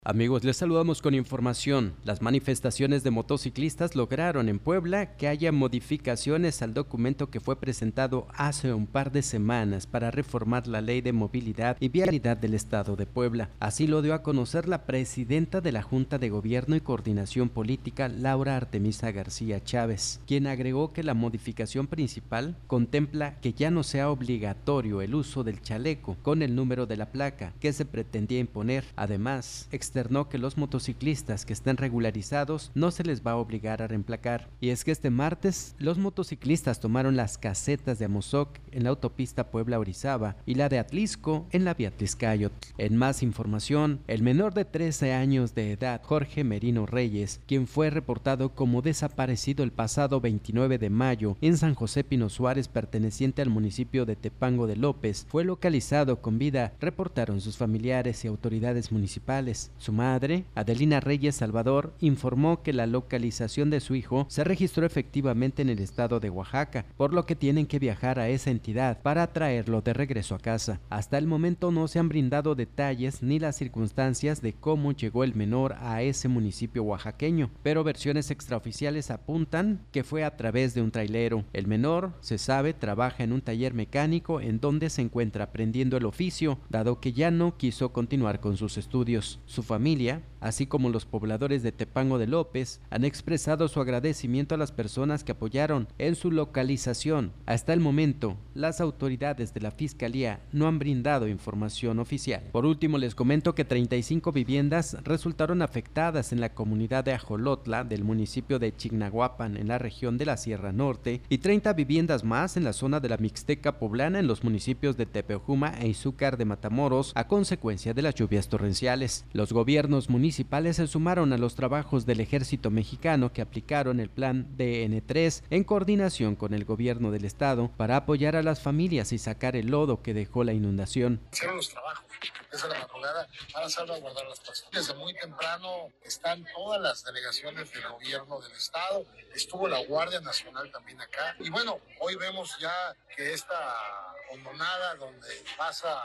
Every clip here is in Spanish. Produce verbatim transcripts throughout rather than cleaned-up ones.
Amigos, les saludamos con información. Las manifestaciones de motociclistas lograron en Puebla que haya modificaciones al documento que fue presentado hace un par de semanas para reformar la Ley de Movilidad y Vialidad del Estado de Puebla. Así lo dio a conocer la presidenta de la Junta de Gobierno y Coordinación Política, Laura Artemisa García Chávez, quien agregó que la modificación principal contempla que ya no sea obligatorio el uso del chaleco con el número de la placa que se pretendía imponer. Además, externó que los motociclistas que estén regularizados no se les va a obligar a reemplacar. Y es que este martes los motociclistas tomaron las casetas de Amozoc en la autopista Puebla-Orizaba y la de Atlisco en la vía Tliscayotl. En más información, el menor de trece años de edad, Jorge Merino Reyes, quien fue reportado como desaparecido el pasado veintinueve de mayo en San José Pino Suárez, perteneciente al municipio de Tepango de López, fue localizado con vida, reportaron sus familiares y autoridades municipales. Su madre, Adelina Reyes Salvador, informó que la localización de su hijo se registró efectivamente en el estado de Oaxaca, por lo que tienen que viajar a esa entidad para traerlo de regreso a casa. Hasta el momento no se han brindado detalles ni las circunstancias de cómo llegó el menor a ese municipio oaxaqueño, pero versiones extraoficiales apuntan que fue a través de un trailero. El menor, se sabe, trabaja en un taller mecánico en donde se encuentra aprendiendo el oficio, dado que ya no quiso continuar con sus estudios. Su familia, así como los pobladores de Tepango de López, han expresado su agradecimiento a las personas que apoyaron en su localización. Hasta el momento, las autoridades de la Fiscalía no han brindado información oficial. Por último, les comento que treinta y cinco viviendas resultaron afectadas en la comunidad de Ajolotla del municipio de Chignahuapan en la región de la Sierra Norte y treinta viviendas más en la zona de la Mixteca Poblana en los municipios de Tepeojuma e Izúcar de Matamoros a consecuencia de las lluvias torrenciales. Los gobiernos municipales se sumaron a los trabajos del ejército mexicano que aplicaron el plan D N tres en coordinación con el gobierno del estado para apoyar a las familias y sacar el lodo que dejó la inundación. Hicieron los trabajos desde la madrugada para salvaguardar a las personas. Desde muy temprano están todas las delegaciones del gobierno del estado, estuvo la Guardia Nacional también acá y bueno, hoy vemos ya que esta hondonada donde pasa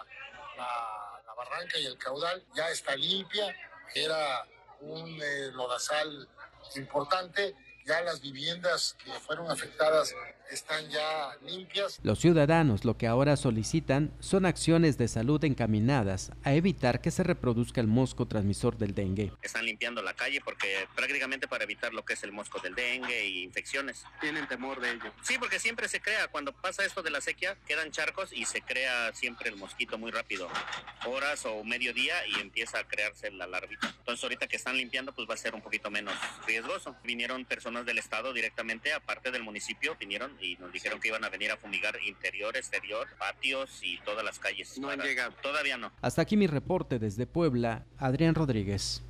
la, la barranca y el caudal ya está limpia, era un eh, lodazal importante, ya las viviendas que fueron afectadas están ya limpias. Los ciudadanos lo que ahora solicitan son acciones de salud encaminadas a evitar que se reproduzca el mosco transmisor del dengue. Están limpiando la calle porque prácticamente para evitar lo que es el mosco del dengue e infecciones. ¿Tienen temor de ello? Sí, porque siempre se crea, cuando pasa esto de la sequía, quedan charcos y se crea siempre el mosquito muy rápido, horas o mediodía y empieza a crearse la larvita. Entonces ahorita que están limpiando pues va a ser un poquito menos riesgoso. Vinieron personas del estado directamente, aparte del municipio, vinieron y nos dijeron que iban a venir a fumigar interior, exterior, patios y todas las calles. No han llegado. Todavía no. Hasta aquí mi reporte desde Puebla, Adrián Rodríguez.